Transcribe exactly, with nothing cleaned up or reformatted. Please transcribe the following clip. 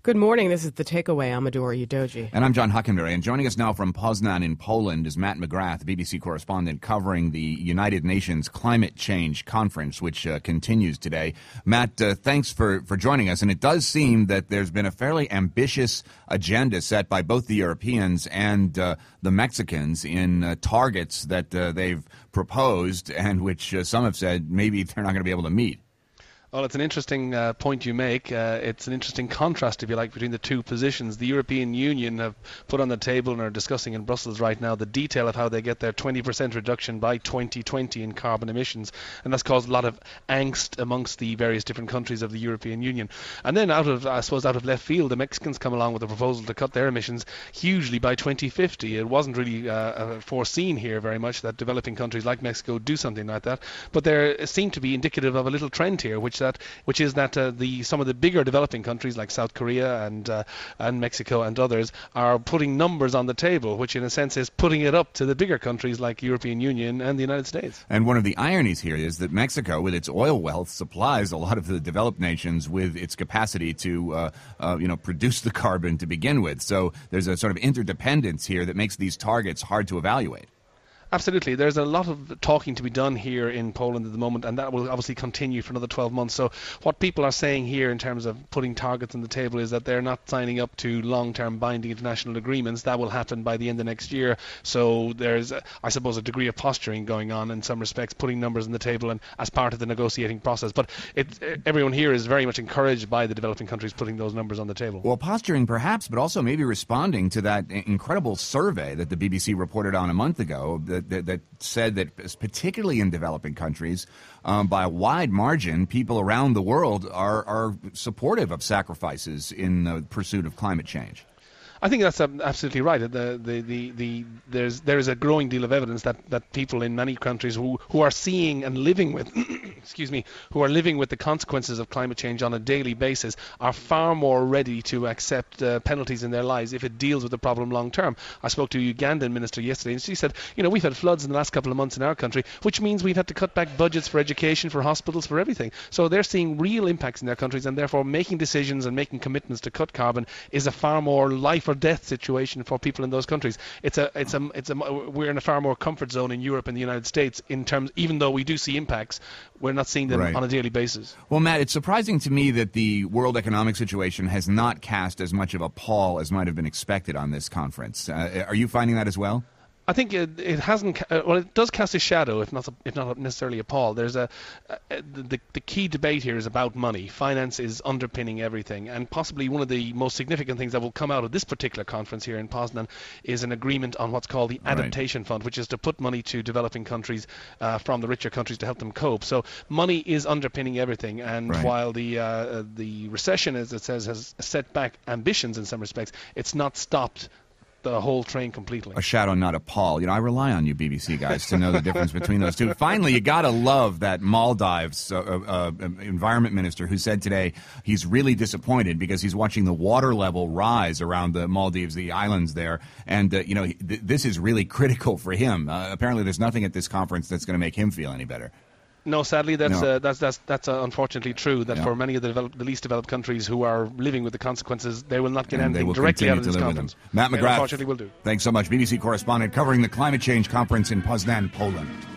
Good morning. This is The Takeaway. I'm Adora Udoji. And I'm John Huckenberry. And joining us now from Poznan in Poland is Matt McGrath, B B C correspondent covering the United Nations Climate Change Conference, which uh, continues today. Matt, uh, thanks for, for joining us. And it does seem that there's been a fairly ambitious agenda set by both the Europeans and uh, the Mexicans in uh, targets that uh, they've proposed and which uh, some have said maybe they're not going to be able to meet. Well, it's an interesting uh, point you make. Uh, it's an interesting contrast, if you like, between the two positions. The European Union have put on the table and are discussing in Brussels right now the detail of how they get their twenty percent reduction by twenty twenty in carbon emissions. And that's caused a lot of angst amongst the various different countries of the European Union. And then out of, I suppose, out of left field, the Mexicans come along with a proposal to cut their emissions hugely by twenty fifty. It wasn't really uh, foreseen here very much that developing countries like Mexico do something like that. But there seem to be indicative of a little trend here, which that which is that uh, the some of the bigger developing countries like South Korea and uh, and Mexico and others are putting numbers on the table, which in a sense is putting it up to the bigger countries like European Union and the United States. And one of the ironies here is that Mexico, with its oil wealth, supplies a lot of the developed nations with its capacity to uh, uh, you know produce the carbon to begin with. So there's a sort of interdependence here that makes these targets hard to evaluate. Absolutely. There's a lot of talking to be done here in Poland at the moment, and that will obviously continue for another twelve months. So what people are saying here in terms of putting targets on the table is that they're not signing up to long-term binding international agreements. That will happen by the end of next year. So there's, I suppose, a degree of posturing going on in some respects, putting numbers on the table and as part of the negotiating process. But it, everyone here is very much encouraged by the developing countries putting those numbers on the table. Well, posturing perhaps, but also maybe responding to that incredible survey that the B B C reported on a month ago that That, that said that, particularly in developing countries, um, by a wide margin, people around the world are, are supportive of sacrifices in the pursuit of climate change. I think that's absolutely right. The, the, the, the, there's there is a growing deal of evidence that, that people in many countries who, who are seeing and living with, excuse me, who are living with the consequences of climate change on a daily basis are far more ready to accept uh, penalties in their lives if it deals with the problem long term. I spoke to a Ugandan minister yesterday, and she said, you know, we've had floods in the last couple of months in our country, which means we've had to cut back budgets for education, for hospitals, for everything. So they're seeing real impacts in their countries, and therefore making decisions and making commitments to cut carbon is a far more life or death situation for people in those countries. It's a, it's a, it's a. We're in a far more comfort zone in Europe and the United States in terms, even though we do see impacts, we're not seeing them right. on a daily basis. Well, Matt, it's surprising to me that the world economic situation has not cast as much of a pall as might have been expected on this conference. Uh, are you finding that as well? I think it, it hasn't. Uh, well, it does cast a shadow, if not, if not necessarily a pall. There's a, uh, the the key debate here is about money. Finance is underpinning everything, and possibly one of the most significant things that will come out of this particular conference here in Poznan is an agreement on what's called the Adaptation right. Fund, which is to put money to developing countries uh, from the richer countries to help them cope. So money is underpinning everything, and right. while the uh, the recession, as it says, has set back ambitions in some respects, it's not stopped the whole train completely. A shadow, not a pall. You know, I rely on you B B C guys to know the difference between those two. Finally, you got to love that Maldives uh, uh, environment minister who said today he's really disappointed because he's watching the water level rise around the Maldives, the islands there, and uh, you know th- this is really critical for him. Uh, apparently, there's nothing at this conference that's going to make him feel any better. No, sadly, that's no. Uh, that's that's that's uh, unfortunately true. That yeah. for many of the, developed, the least developed countries who are living with the consequences, they will not get and anything directly out of this conference. Matt McGrath, unfortunately, will do. Thanks so much, B B C correspondent covering the climate change conference in Poznan, Poland.